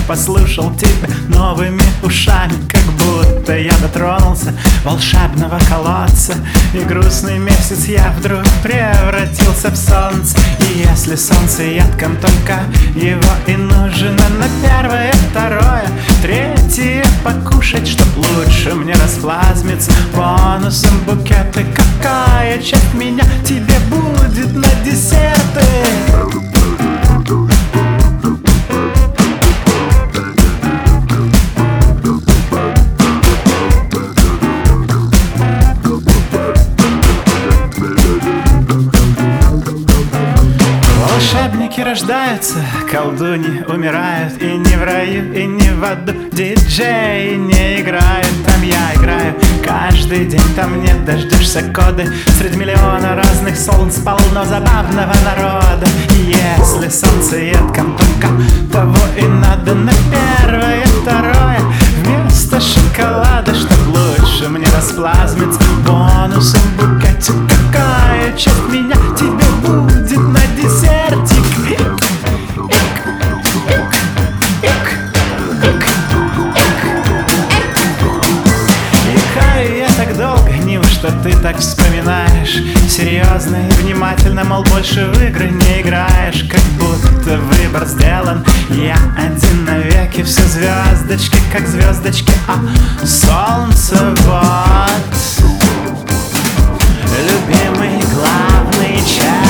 послушал тебя новыми ушами, как будто я дотронулся волшебного колодца. И грустный месяц я вдруг превратился в солнце. И если солнце едком, только его и нужно на первое, второе, третье покушать, чтоб лучше мне расплазмиться. Бонусом букеты, какая часть меня тебе будет на десерты? Волшебники рождаются, колдуньи умирают. И не в раю, и не в аду диджеи не играют. Там я играю каждый день, там не дождешься коды. Среди миллиона разных солнц полно забавного народа. И если солнце едком, только того и надо на первое, второе, вместо шоколада, чтоб лучше мне расплазмиться. Бонусом букете, какая часть меня тебе будет на десертик? Я так долго, неужто ты так вспоминаешь? Серьезно и внимательно, мол, больше в игры не играешь. Как будто выбор сделан, я один навеки. Все звездочки, как звездочки, а солнце вот. Любимый главный час.